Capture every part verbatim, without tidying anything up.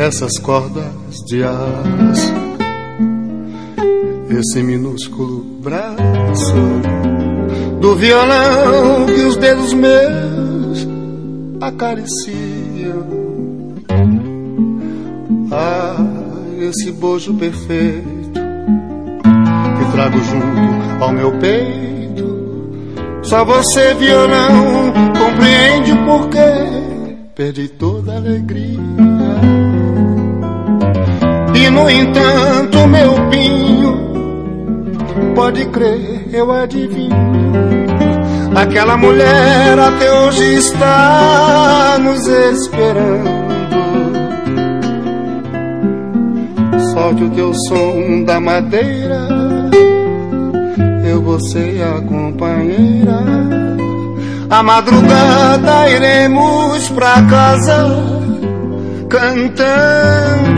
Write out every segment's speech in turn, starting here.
essas cordas de aço, esse minúsculo braço do violão que os dedos meus acariciam. Ah, esse bojo perfeito que trago junto ao meu peito. Só você, violão, compreende o porquê perdi toda a alegria. E no entanto, meu pinho, pode crer, eu adivinho, aquela mulher até hoje está nos esperando. Solte o teu som da madeira, eu vou ser a companheira. À madrugada iremos pra casa cantando.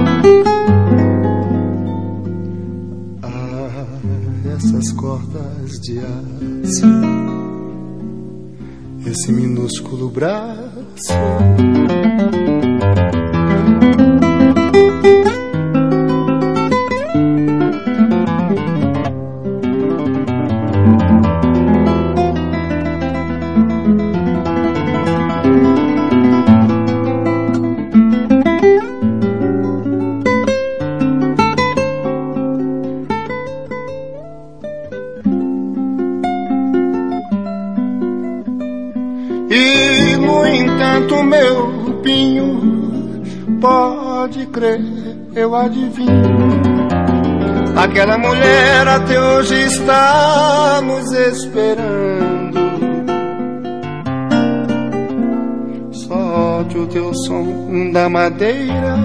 Ah, essas cordas de aço, esse minúsculo braço. E no entanto, meu pinho, pode crer, eu adivinho, aquela mulher até hoje está nos esperando. Solte o teu som da madeira,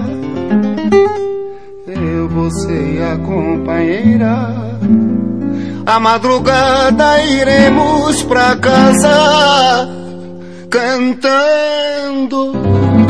eu vou ser a companheira. À madrugada iremos pra casa cantando.